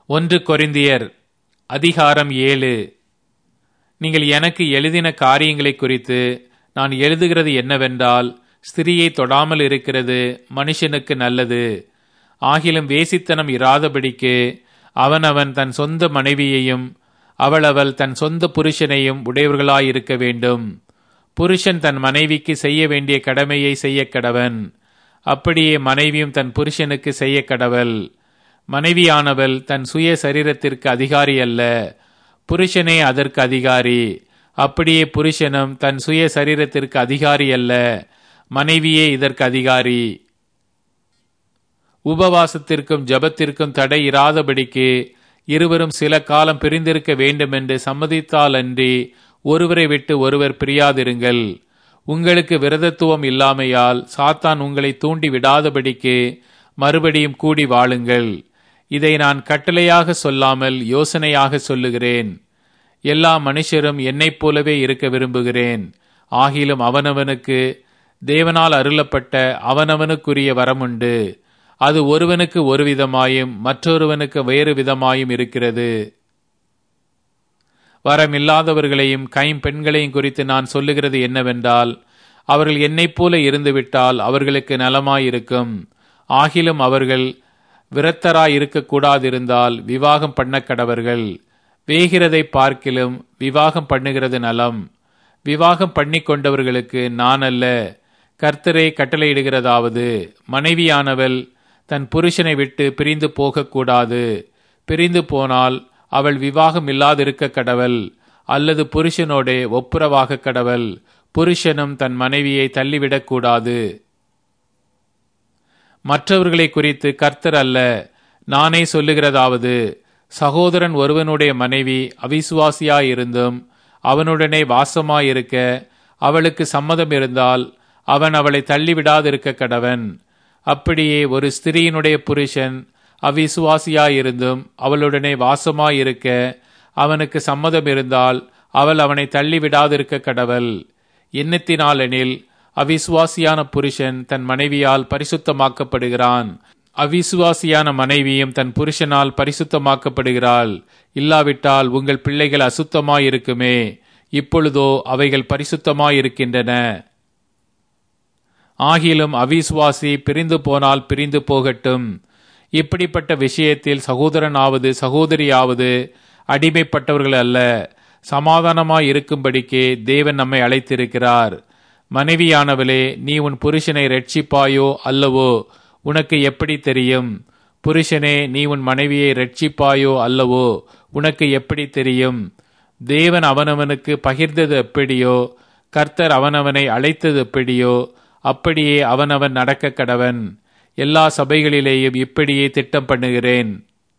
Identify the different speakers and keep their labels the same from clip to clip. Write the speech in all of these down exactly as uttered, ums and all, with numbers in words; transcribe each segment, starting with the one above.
Speaker 1: ஒன்று கொரிந்தியர் அதிகாரம் ஏழு. நீங்கள் எனக்கு எழுதின காரியங்களை குறித்து நான் எழுதுகிறது என்னவென்றால், ஸ்திரியை தொடாமல் இருக்கிறது மனுஷனுக்கு நல்லது. ஆகிலும் வேசித்தனம் இராதபடிக்கு அவனவன் தன் சொந்த மனைவியையும் அவளவள் தன் சொந்த புருஷனையும் உடையவர்களாயிருக்க வேண்டும். புருஷன் தன் மனைவிக்கு செய்ய வேண்டிய கடமையை செய்ய கடவன். அப்படியே மனைவியும் தன் புருஷனுக்கு செய்ய கடவள். மனைவியானவள் தன் சுய சரீரத்திற்கு அதிகாரி அல்ல, புருஷனே அதற்கு அதிகாரி. அப்படியே புருஷனும் தன் சுய சரீரத்திற்கு அதிகாரி அல்ல, மனைவியே இதற்கு அதிகாரி. உபவாசத்திற்கும் ஜபத்திற்கும் தடை இராதபடிக்கு இருவரும் சில காலம் பிரிந்திருக்க வேண்டுமென்று சம்மதித்தாலன்றி ஒருவரை விட்டு ஒருவர் பிரியாதிருங்கள். உங்களுக்கு விரதத்துவம் இல்லாமையால் சாத்தான் உங்களை தூண்டி விடாதபடிக்கு மறுபடியும் கூடி வாழுங்கள். இதை நான் கட்டளையாக சொல்லாமல் யோசனையாக சொல்லுகிறேன். எல்லா மனுஷரும் என்னைப் போலவே இருக்க விரும்புகிறேன். ஆகிலும் அவனவனுக்கு தேவனால் அருளப்பட்ட அவனவனுக்குரிய வரமுண்டு. அது ஒருவனுக்கு ஒரு விதமாயும் மற்றொருவனுக்கு வேறு விதமாயும் இருக்கிறது. வரமில்லாதவர்களையும் கைம்பெண்களையும் குறித்து நான் சொல்லுகிறது என்னவென்றால், அவர்கள் என்னைப் போல இருந்துவிட்டால் அவர்களுக்கு நலமாயிருக்கும். ஆகிலும் அவர்கள் விரத்தராய் இருக்கக்கூடாதிருந்தால் விவாகம் பண்ண கடவர்கள். வேகிறதை பார்க்கிலும் விவாகம் பண்ணுகிறது நலம். விவாகம் பண்ணி கொண்டவர்களுக்கு நான் அல்ல, கர்த்தரே கட்டளையிடுகிறதாவது, மனைவியானவள் தன் புருஷனை விட்டு பிரிந்து போகக்கூடாது. பிரிந்து போனால் அவள் விவாகம் இல்லாதிருக்க கடவள், அல்லது புருஷனோடே ஒப்புரவாக கடவள். புருஷனும் தன் மனைவியை தள்ளிவிடக்கூடாது. மற்றவர்களை குறித்து கர்த்தர் அல்ல, நானே சொல்லுகிறதாவது, சகோதரன் ஒருவனுடைய மனைவி அவிசுவாசியாயிருந்தும் அவனுடனே வாசமாயிருக்க அவளுக்கு சம்மதம் இருந்தால் அவன் அவளை தள்ளிவிடாதிருக்க கடவன். அப்படியே ஒரு ஸ்திரீயினுடைய புருஷன் அவிசுவாசியாயிருந்தும் அவளுடனே வாசமாயிருக்க அவனுக்கு சம்மதம் இருந்தால் அவள் அவனை தள்ளிவிடாதிருக்க கடவள். எண்ணத்தினாலெனில் அவிசுவாசியான புருஷன் தன் மனைவியால் பரிசுத்தமாக்கப்படுகிறான், அவிசுவாசியான மனைவியும் தன் புருஷனால் பரிசுத்தமாக்கப்படுகிறாள். இல்லாவிட்டால் உங்கள் பிள்ளைகள் அசுத்தமாயிருக்குமே, இப்பொழுதோ அவைகள் பரிசுத்தமாயிருக்கின்றன. ஆகிலும் அவிசுவாசி பிரிந்து போனால் பிரிந்து போகட்டும். இப்படிப்பட்ட விஷயத்தில் சகோதரனாவது சகோதரியாவது அடிமைப்பட்டவர்கள் அல்ல, சமாதானமாய் இருக்கும்படிக்கே தேவன் நம்மை அழைத்திருக்கிறார். மனைவியானவளே, நீ உன் புருஷனை இரட்சிப்பாயோ அல்லவோ உனக்கு எப்படி தெரியும்? புருஷனே, நீ உன் மனைவியை இரட்சிப்பாயோ அல்லவோ உனக்கு எப்படி தெரியும்? தேவன் அவனவனுக்கு பகிர்ந்தது எப்படியோ, கர்த்தர் அவனவனை அழைத்தது எப்படியோ, அப்படியே அவனவன் நடக்க கடவன். எல்லா சபைகளிலேயும் இப்படியே திட்டம் பண்ணுகிறேன்.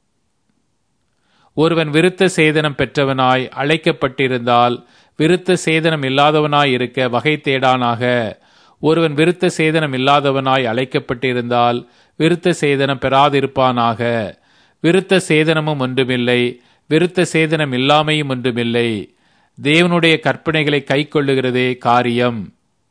Speaker 1: ஒருவன் விருத்த சேதனம் பெற்றவனாய் அழைக்கப்பட்டிருந்தால் விருத்த சேதனம் இல்லாதவனாய் இருக்க வகை தேடானாக. ஒருவன் விருத்த சேதனம் இல்லாதவனாய் அழைக்கப்பட்டிருந்தால் விருத்த சேதனம் பெறாதிருப்பானாக. விருத்த சேதனமும் ஒன்றுமில்லை, விருத்த சேதனம் இல்லாமையும் ஒன்றுமில்லை. தேவனுடைய கற்பனைகளை கை கொள்ளுகிறதே காரியம்.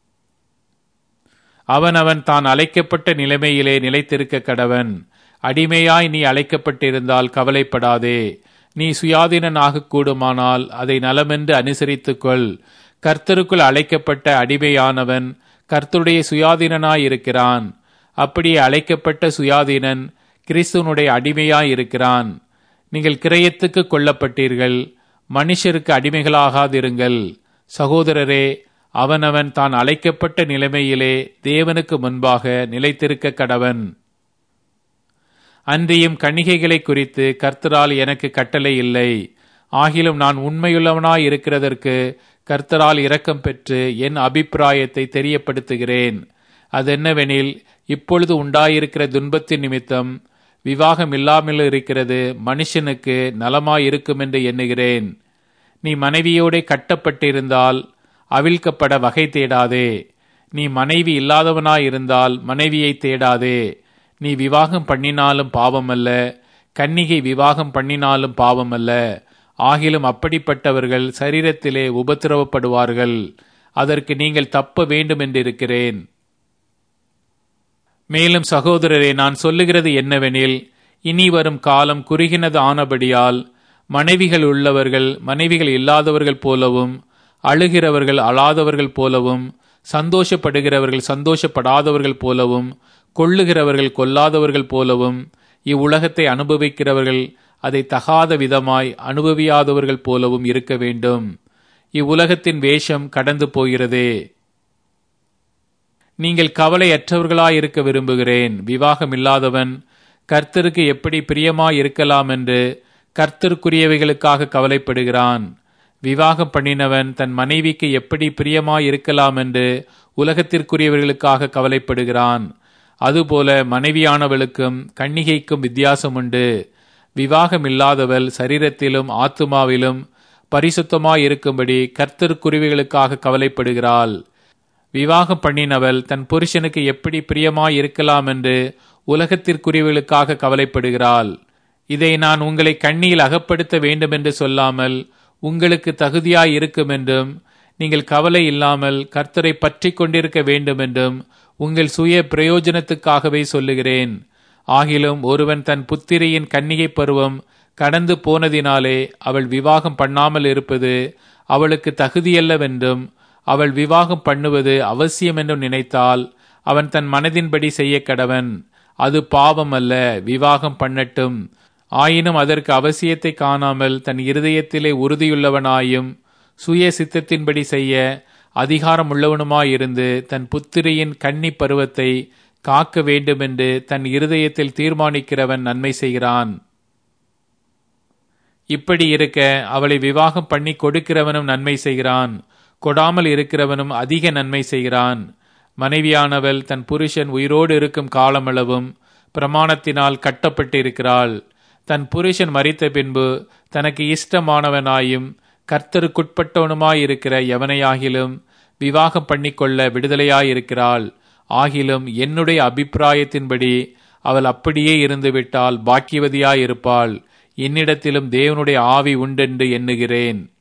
Speaker 1: அவனவன் தான் அழைக்கப்பட்ட நிலைமையிலே நிலைத்திருக்க கடவன். அடிமையாய் நீ அழைக்கப்பட்டிருந்தால் கவலைப்படாதே. நீ சுயாதீனனாக கூடுமானால் அதை நலமென்று அனுசரித்துக்கொள். கர்த்தருக்குள் அழைக்கப்பட்ட அடிமையானவன் கர்த்தருடைய சுயாதீனனாயிருக்கிறான். அப்படியே அழைக்கப்பட்ட சுயாதீனன் கிறிஸ்துவனுடைய அடிமையாயிருக்கிறான். நீங்கள் கிரயத்துக்கு கொல்லப்பட்டீர்கள், மனுஷருக்கு அடிமைகளாகாதிருங்கள். சகோதரரே, அவனவன் தான் அழைக்கப்பட்ட நிலைமையிலே தேவனுக்கு முன்பாக நிலைத்திருக்க கடவன். அன்றியும் கன்னிகைகளை குறித்து கர்த்தரால் எனக்கு கட்டளை இல்லை. ஆகிலும் நான் உண்மையுள்ளவனாய் இருக்கிறதற்கு கர்த்தரால் இரக்கம் பெற்று என் அபிப்பிராயத்தை தெரியப்படுத்துகிறேன். அதென்னவெனில், இப்பொழுது உண்டாயிருக்கிற துன்பத்தின் நிமித்தம் விவாகம் இல்லாமல் இருக்கிறது மனுஷனுக்கு நலமாயிருக்கும் என்று எண்ணுகிறேன். நீ மனைவியோடே கட்டப்பட்டிருந்தால் அவிழ்க்கப்பட வகை தேடாதே. நீ மனைவி இல்லாதவனாயிருந்தால் மனைவியை தேடாதே. நீ விவாகம் பண்ணினாலும் பாவமல்ல, கன்னிகை விவாகம் பண்ணினாலும் பாவமல்ல. ஆகிலும் அப்படிப்பட்டவர்கள் சரீரத்திலே உபத்திரவப்படுவார்கள். அதற்கு நீங்கள் தப்ப வேண்டும் என்றிருக்கிறேன். மேலும் சகோதரரே, நான் சொல்லுகிறது என்னவெனில், இனி வரும் காலம் குறுகினது ஆனபடியால் மனைவிகள் உள்ளவர்கள் மனைவிகள் இல்லாதவர்கள் போலவும், அழுகிறவர்கள் அழாதவர்கள் போலவும், சந்தோஷப்படுகிறவர்கள் சந்தோஷப்படாதவர்கள் போலவும், கொள்ளுகிறவர்கள் கொல்லாதவர்கள் போலவும், இவ்வுலகத்தை அனுபவிக்கிறவர்கள் அதை தகாத விதமாய் அனுபவியாதவர்கள் போலவும் இருக்க வேண்டும். இவ்வுலகத்தின் வேஷம் கடந்து போகிறதே. நீங்கள் கவலையற்றவர்களாயிருக்க விரும்புகிறேன். விவாகம் இல்லாதவன் கர்த்தருக்கு எப்படி பிரியமாய் இருக்கலாம் என்று கர்த்தருக்குரியவைகளுக்காக கவலைப்படுகிறான். விவாகம் பண்ணினவன் தன் மனைவிக்கு எப்படி பிரியமாய் இருக்கலாம் என்று உலகத்திற்குரியவர்களுக்காக கவலைப்படுகிறான். அதுபோல மனைவியானவளுக்கும் கன்னிகைக்கும் வித்தியாசம் உண்டு. விவாகம் இல்லாதவள் சரீரத்திலும் ஆத்துமாவிலும் பரிசுத்தமாயிருக்கும்படி கர்த்தருக்குரியவைகளுக்காக கவலைப்படுகிறாள். விவாகம் பண்ணினவள் தன் புருஷனுக்கு எப்படி பிரியமாய் இருக்கலாம் என்று உலகத்திற்குரியவர்களுக்காக கவலைப்படுகிறாள். இதை நான் உங்களை கண்ணியில் அகப்படுத்த வேண்டும் என்று சொல்லாமல் உங்களுக்கு தகுதியாய் இருக்கும் என்றும், நீங்கள் கவலை இல்லாமல் கர்த்தரை பற்றி கொண்டிருக்க வேண்டும் என்றும் உங்கள் சுய பிரயோஜனத்துக்காகவே சொல்லுகிறேன். ஆகிலும் ஒருவன் தன் புத்திரியின் கன்னிகை பருவம் கடந்து போனதினாலே அவள் விவாகம் பண்ணாமல் இருப்பது அவளுக்கு தகுதியல்லவென்றும், அவள் விவாகம் பண்ணுவது அவசியம் என்றும் நினைத்தால் அவன் தன் மனதின்படி செய்ய கடவன். அது பாவம் அல்ல, விவாகம் பண்ணட்டும். ஆயினும் அதற்கு அவசியத்தை காணாமல் தன் இருதயத்திலே உறுதியுள்ளவனாயும் சுய சித்தத்தின்படி செய்ய அதிகாரம் உள்ளவனுமாயிருந்து தன் புத்திரியின் கன்னி பருவத்தை காக்க வேண்டுமென்று தன் இருதயத்தில் தீர்மானிக்கிறவன் நன்மை செய்கிறான். இப்படி இருக்க அவளை விவாகம் பண்ணி கொடுக்கிறவனும் நன்மை செய்கிறான், கொடாமல் இருக்கிறவனும் அதிக நன்மை செய்கிறான். மனைவியானவள் தன் புருஷன் உயிரோடு இருக்கும் காலமளவும் பிரமாணத்தினால் கட்டப்பட்டிருக்கிறாள். தன் புருஷன் மரித்த பின்பு தனக்கு இஷ்டமானவனாயும் கர்த்தருக்குட்பட்டவனுமாயிருக்கிற எவனையாகிலும் விவாகம் பண்ணிக்கொள்ள விடுதலையாயிருக்கிறாள். ஆகிலும் என்னுடைய அபிப்பிராயத்தின்படி அவள் அப்படியே இருந்துவிட்டால் பாக்கியவதியாயிருப்பாள். என்னிடத்திலும் தேவனுடைய ஆவி உண்டென்று எண்ணுகிறேன்.